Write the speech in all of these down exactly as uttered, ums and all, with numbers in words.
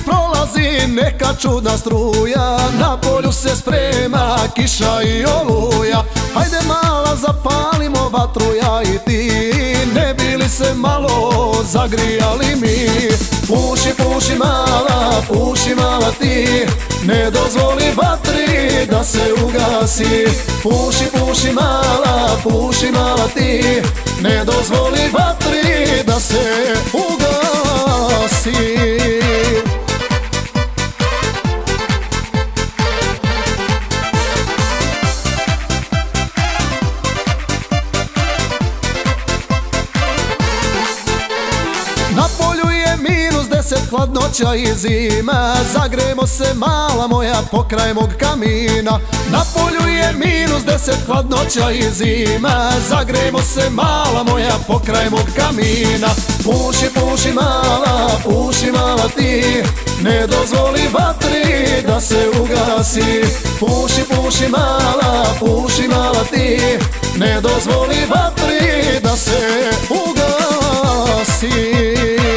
prolazi neka čudna struja, na polju se sprema kiša i oluja. Hajde mala zapalimo vatru ja i ti, ne bi li se malo zagrijali mi. Puši, puši mala, puši mala ti, ne dozvoli vatri da se ugasi. Puši, puši mala, puši mala ti, ne dozvoli vatri da se ugasi. Na polju je minus deset, hladnoća i zima, zagrejmo se mala moja pokraj mog kamina. Na polju je minus deset, hladnoća i zima, zagrejmo se mala moja pokraj mog kamina. Puši, puši mala, puši mala ti, ne dozvoli vatri da se ugasi. Puši, puši mala, puši mala ti, ne dozvoli vatri da se ugasi.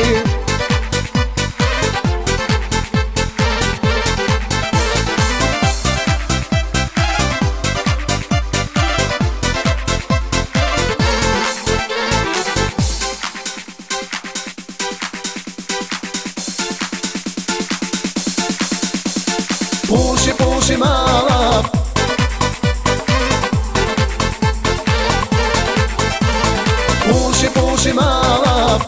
Puši, puši mala, puši, puši mala.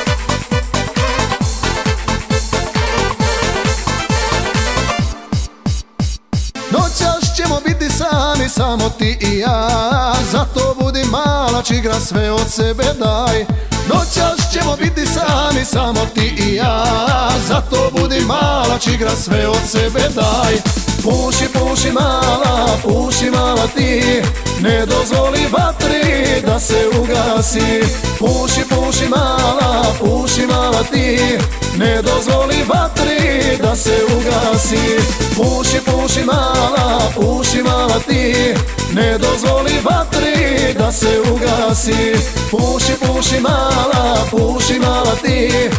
Noćas ćemo biti sami, samo ti i ja, zato budi mala, čigra sve od sebe daj. Noćas ćemo biti sami, samo ti i ja, zato budi mala, čigra sve od sebe daj. Puši, puši mala, puši mala ti, ne dozvoli vatri da se ugasi. Puši, puši mala, puši mala ti, ne dozvoli vatri da se ugasi. Puši, puši mala, puši mala ti, ne dozvoli vatri da se ugasi. Puši, puši mala, puši mala ti,